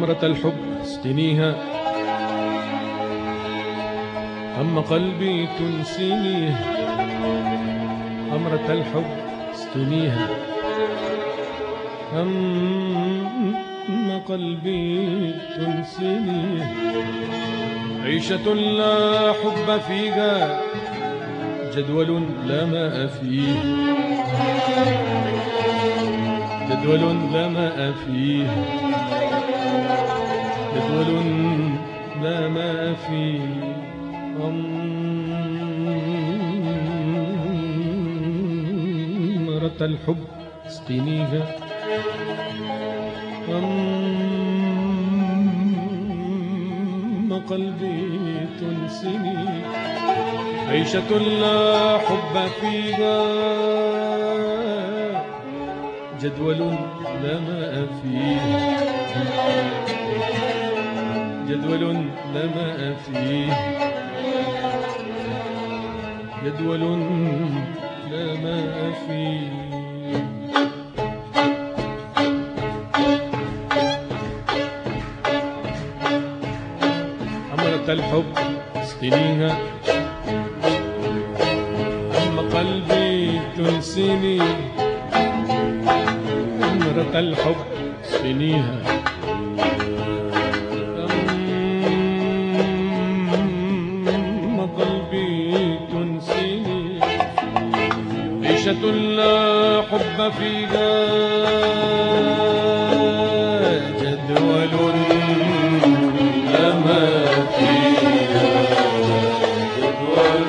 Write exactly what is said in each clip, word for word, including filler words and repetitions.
خمرة الحب اسقنيها، هم قلبي تنسينيها. خمرة الحب اسقنيها، هم قلبي تنسينيها. عيشة لا حب فيها، جدول لا ماء فيه، جدول لا ماء فيه، جدول لا ماء فيه. خمرة الحب اسقنيها، هم قلبي تنسني. عيشة لا حب فيها، جدول لا ماء فيه، جدول لا ماء فيه، جدول لا ماء فيه. خمرة الحب اسقنيها، هم قلبي تنسيني. خمرة الحب اسقنيها، هم قلبي تنسيني. عيشة لا حب فيها، جدول لا ماء فيها، جدول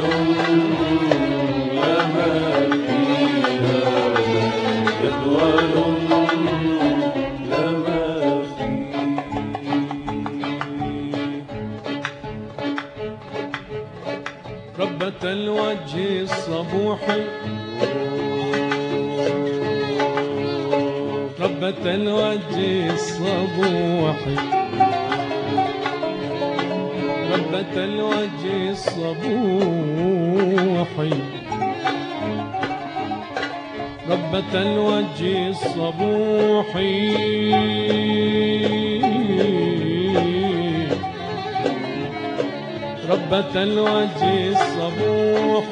لا ماء فيها، جدول لا ماء فيها. ربة الوجه الصبوح، ربة الوجه الصبوح، ربة الوجه الصبوح، ربة الوجه الصبوح. ربة الوجه الصبوح،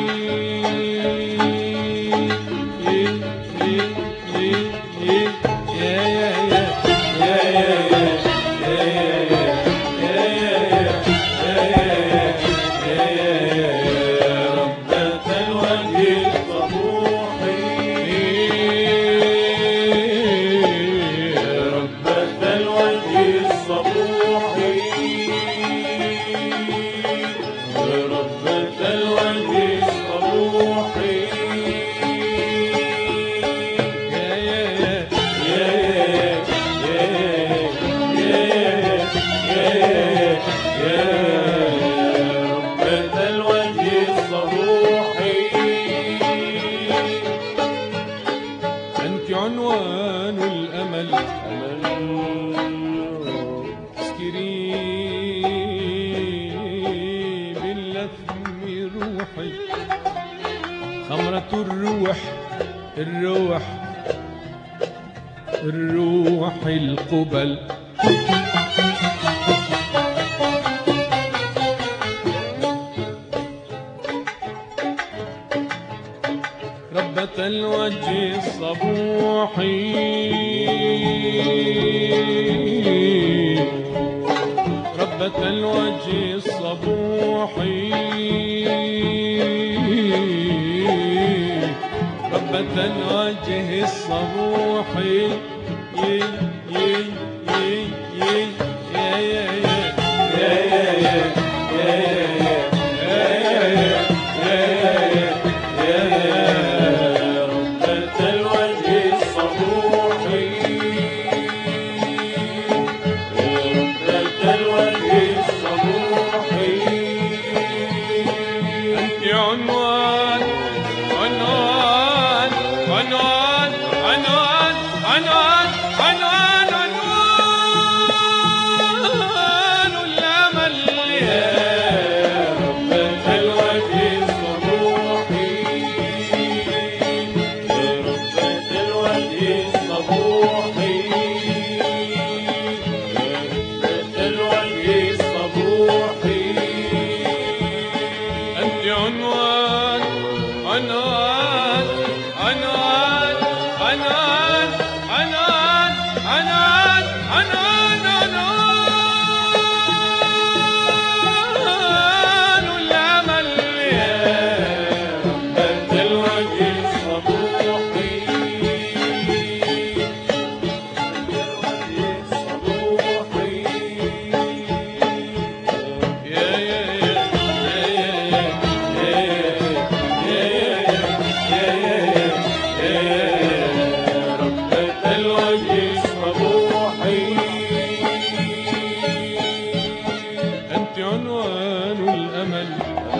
عنوان الأمل. اسكري باللثم روحي، خمرة الروح، الروح الروح القبل. ربة الوجه الصبوح، ربة الوجه الصبوح، ربة الوجه الصبوح. عنوان عنوان عنوان عنوان عنوان عنوان عنوان الأمل. يا ربة الوجه الصبوح، يا ربة الوجه الصبوح، يا عنوان عنوان عنوان عنوان عنوان عنوان عنوان عنوان الأمل يا ربة الوجه الصبوحي يا يا أنت عنوان الأمل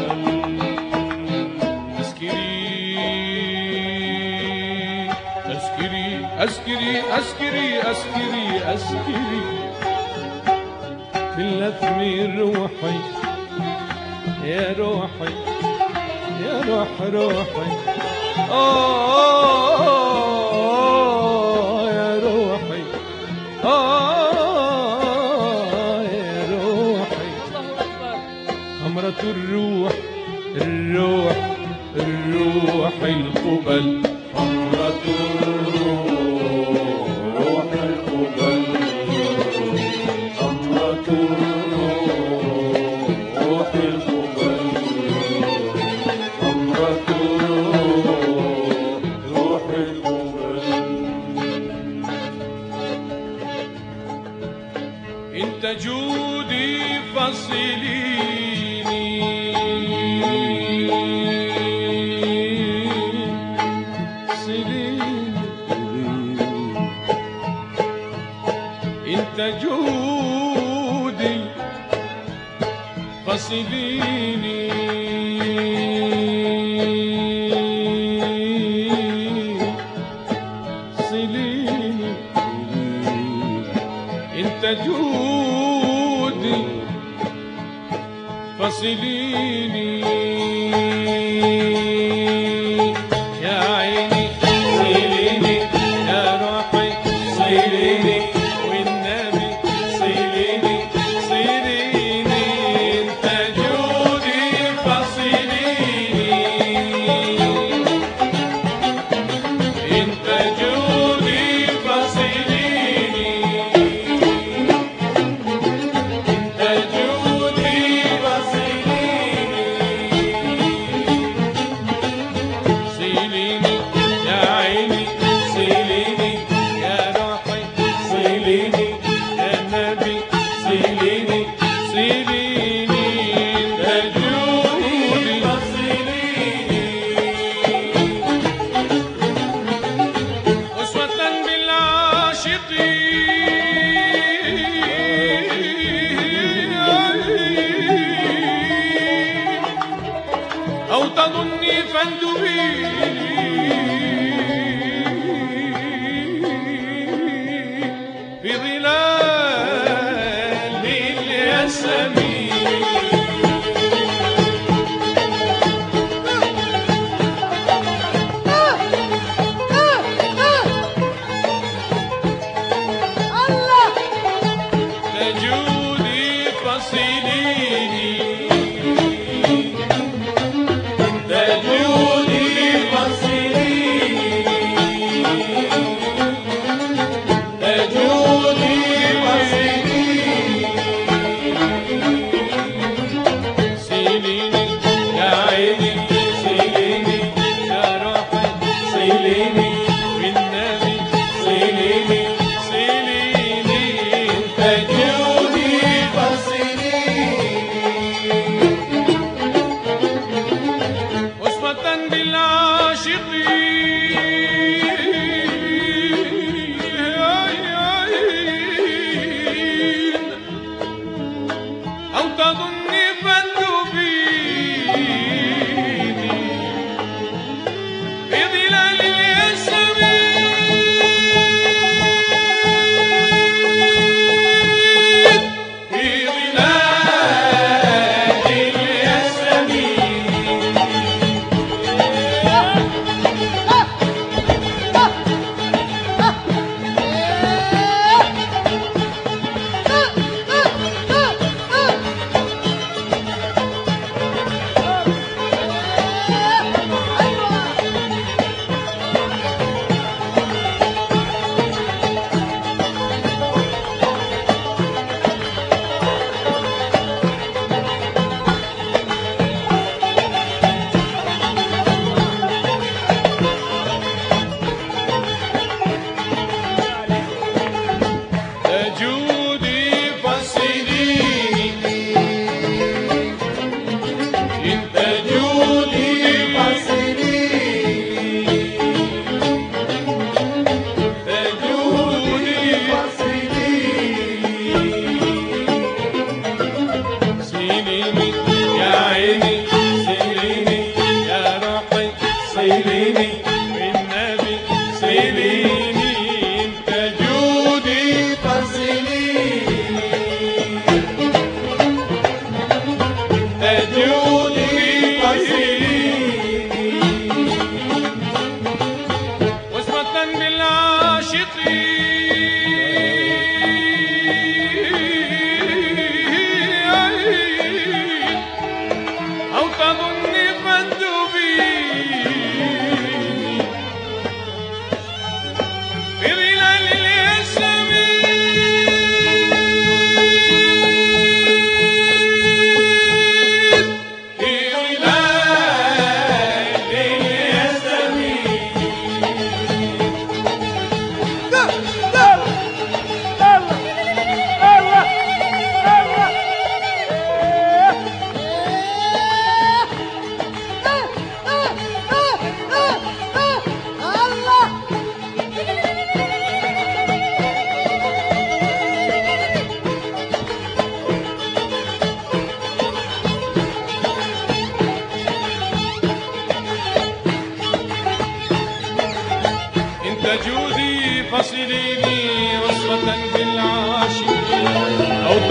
أسكري أسكري أسكري أسكري أسكري في اللثم روحي يا روحي يا روح روحي آه يا روحي آه يا روحي حمرة الروح الروح الروح القبل حمرة الروح القبل حمرة الروح القبل حمرة الروح القبل انت جودي فصليني انت جودي فصليني صليني انت جودي فصليني يا عيني صليني يا روحي صليني والنبي صليني صليني انت جودي فصليني انت جودي فصليني انت جودي فصليني صليني يا عيني صليني يا روحي صليني يا نبي صليني صليني انت جودي فصليني أسوة بالعاشقين أو تظني فاندبي في ظلال الياسمين تجودي فصليني تجودي فصليني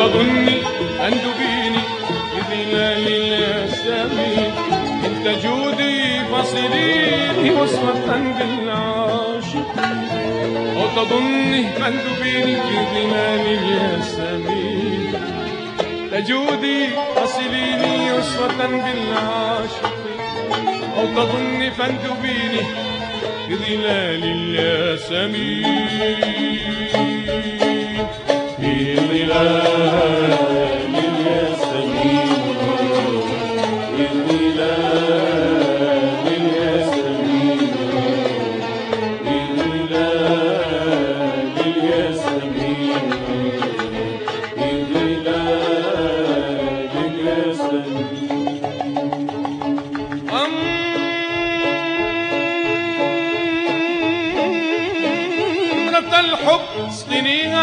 تظني أن تبيني بظلال الياسمين أنت جودي فصليني وصفة بالعاشقين أو تظني أن تبيني بظلال الياسمين تجودي فصليني وصفة بالعاشقين أو تظني فانتبيني بظلال الياسمين في ظلال الياسمين في ظلال الياسمين في ظلال الياسمين في ظلال الياسمين الحب اسقنيها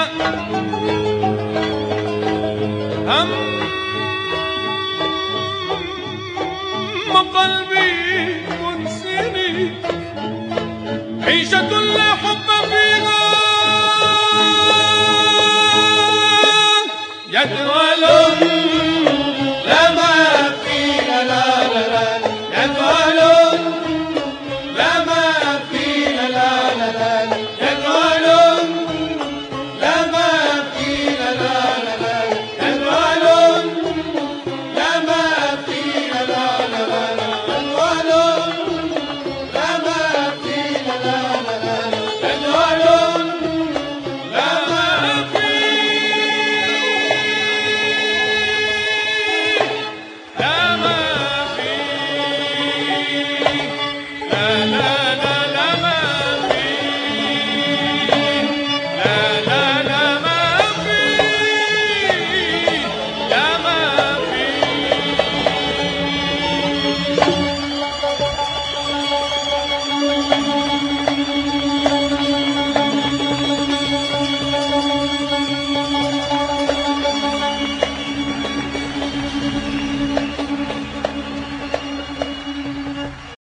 هم قلبي تنسني عيشة لا حب فيها جدول لا ما فيها لا لا لا جدول